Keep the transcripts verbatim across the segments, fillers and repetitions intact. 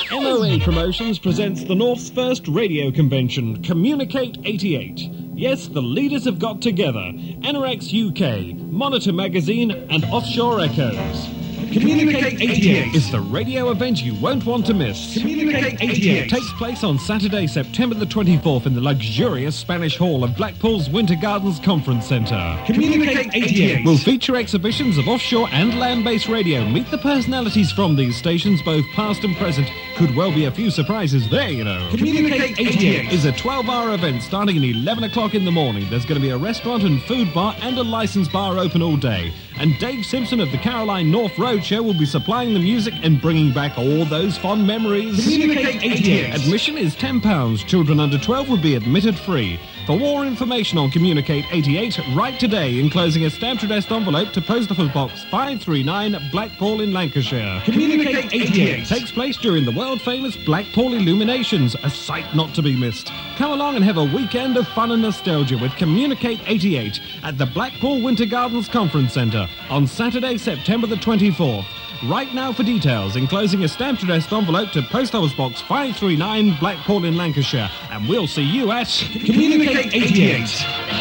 M O A Promotions presents the North's first radio convention, Communicate eighty-eight. Yes, the leaders have got together. Enerex U K, Monitor Magazine and Offshore Echoes. Communicate eighty-eight is the radio event you won't want to miss. Communicate eighty-eight takes place on Saturday, September the twenty-fourth in the luxurious Spanish Hall of Blackpool's Winter Gardens Conference Centre. Communicate eighty-eight will feature exhibitions of offshore and land-based radio. Meet the personalities from these stations, both past and present. Could well be a few surprises there, you know. Communicate eighty-eight is a twelve-hour event starting at eleven o'clock in the morning. There's going to be a restaurant and food bar and a licensed bar open all day. And Dave Simpson of the Caroline North Roadshow will be supplying the music and bringing back all those fond memories. Communicate eighty-eight Admission is ten pounds. Children under twelve will be admitted free. For more information on Communicate eighty-eight, write today enclosing a stamped addressed envelope to Post Office Box five three nine, Blackpool in Lancashire. Communicate eighty-eight takes place during the world-famous Blackpool Illuminations, a sight not to be missed. Come along and have a weekend of fun and nostalgia with Communicate eighty-eight at the Blackpool Winter Gardens Conference Centre on Saturday, September the twenty-fourth. Write now for details, enclosing a stamped addressed envelope to Post Office Box five three nine, Blackpool in Lancashire. And we'll see you at Communicate eighty-eight.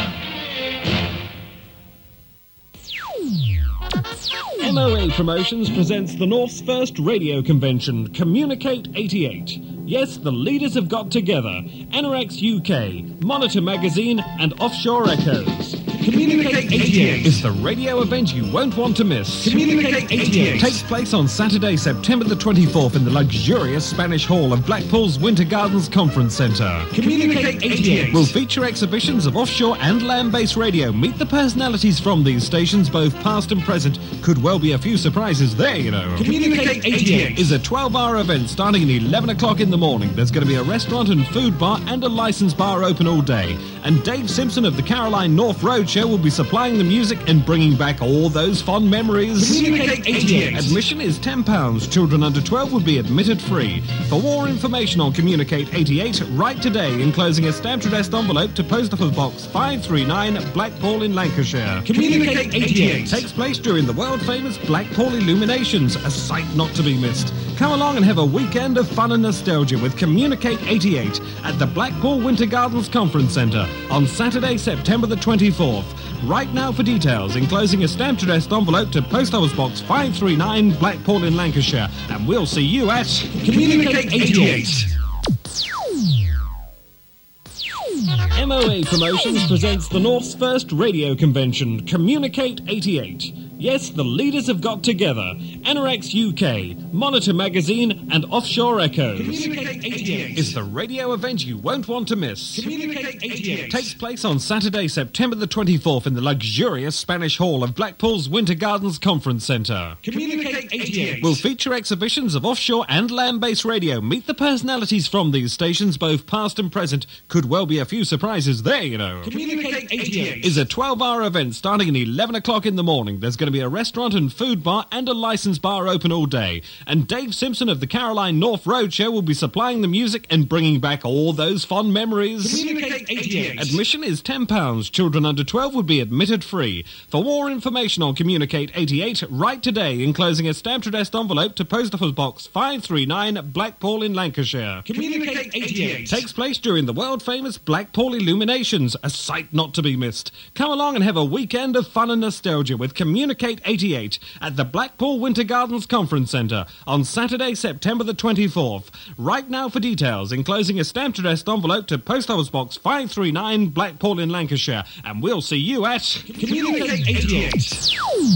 M O A Promotions presents the North's first radio convention, Communicate eighty-eight. Yes, the leaders have got together. Enerex U K, Monitor Magazine and Offshore Echoes. Communicate eighty-eight is the radio event you won't want to miss. Communicate eighty-eight takes place on Saturday, September the twenty-fourth in the luxurious Spanish Hall of Blackpool's Winter Gardens Conference Centre. Communicate eighty-eight will feature exhibitions of offshore and land-based radio. Meet the personalities from these stations, both past and present. Could well be a few surprises there, you know. Communicate eighty-eight is a twelve-hour event starting at eleven o'clock in the morning. There's going to be a restaurant and food bar and a licensed bar open all day. And Dave Simpson of the Caroline North Roadshow will be supplying the music and bringing back all those fond memories. Communicate eighty-eight Admission is ten pounds. Children under twelve will be admitted free. For more information on Communicate eighty-eight, write today enclosing a stamped addressed envelope to Post Office Box five three nine, Blackpool in Lancashire. Communicate eighty-eight takes place during the world-famous Blackpool Illuminations, a sight not to be missed. Come along and have a weekend of fun and nostalgia with Communicate eighty-eight at the Blackpool Winter Gardens Conference Centre on Saturday, September the twenty-fourth. Write now for details, enclosing a stamped addressed envelope to Post Office Box five three nine, Blackpool in Lancashire. And we'll see you at Communicate eighty-eight. M O A Promotions presents the North's first radio convention, Communicate eighty-eight. Yes, the leaders have got together. Enerex U K, Monitor Magazine and Offshore Echoes. Communicate eighty-eight is the radio event you won't want to miss. Communicate eighty-eight takes place on Saturday, September the twenty-fourth in the luxurious Spanish Hall of Blackpool's Winter Gardens Conference Centre. Communicate eighty-eight will feature exhibitions of offshore and land-based radio. Meet the personalities from these stations, both past and present. Could well be a few surprises there, you know. Communicate eighty-eight is a twelve-hour event starting at eleven o'clock in the morning. There's going to be a restaurant and food bar and a licensed bar open all day. And Dave Simpson of the Caroline North Roadshow will be supplying the music and bringing back all those fond memories. Communicate eighty-eight Admission is ten pounds. Children under twelve will be admitted free. For more information on Communicate eighty-eight, write today enclosing a stamped addressed envelope to Post Office Box five three nine, Blackpool in Lancashire. Communicate eighty-eight takes place during the world-famous Blackpool Illuminations, a sight not to be missed. Come along and have a weekend of fun and nostalgia with Communicate eighty-eight at the Blackpool Winter Gardens Conference Centre on Saturday, September the twenty-fourth. Write now for details, enclosing a stamped addressed envelope to Post Office Box five three nine, Blackpool in Lancashire. And we'll see you at Communicate eighty-eight.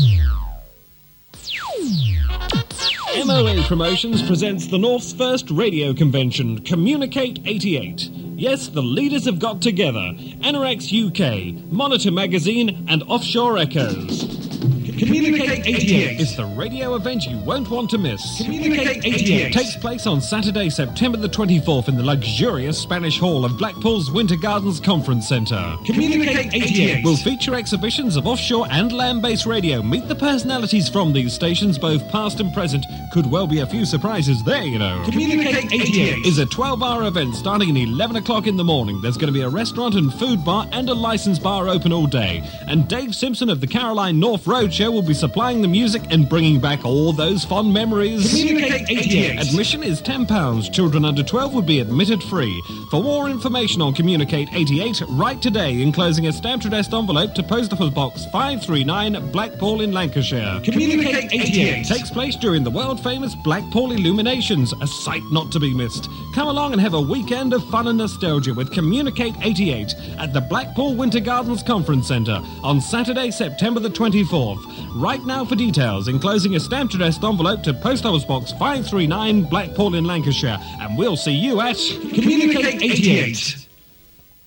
M O A Promotions presents the North's first radio convention, Communicate eighty-eight. Yes, the leaders have got together. Enerex U K, Monitor Magazine and Offshore Echoes. Communicate eighty-eight is the radio event you won't want to miss. Communicate eighty-eight takes place on Saturday, September the twenty-fourth in the luxurious Spanish Hall of Blackpool's Winter Gardens Conference Centre. Communicate eighty-eight will feature exhibitions of offshore and land-based radio. Meet the personalities from these stations, both past and present. could well be a few surprises there, you know. Communicate eighty-eight Is a twelve-hour event starting at eleven o'clock in the morning. There's going to be a restaurant and food bar and a licensed bar open all day. And Dave Simpson of the Caroline North Roadshow will be supplying the music and bringing back all those fond memories. Communicate eighty-eight Admission is ten pounds. Children under twelve would be admitted free. For more information on Communicate eighty-eight, write today enclosing a stamped addressed envelope to Post Office Box five three nine, Blackpool in Lancashire. Communicate eighty-eight Takes place during the world-famous Blackpool Illuminations, a sight not to be missed. Come along and have a weekend of fun and nostalgia with Communicate eighty-eight at the Blackpool Winter Gardens Conference Centre on Saturday, September the twenty-fourth. Write now for details, enclosing a stamped addressed envelope to Post Office Box five three nine, Blackpool in Lancashire, and we'll see you at Communicate eighty-eight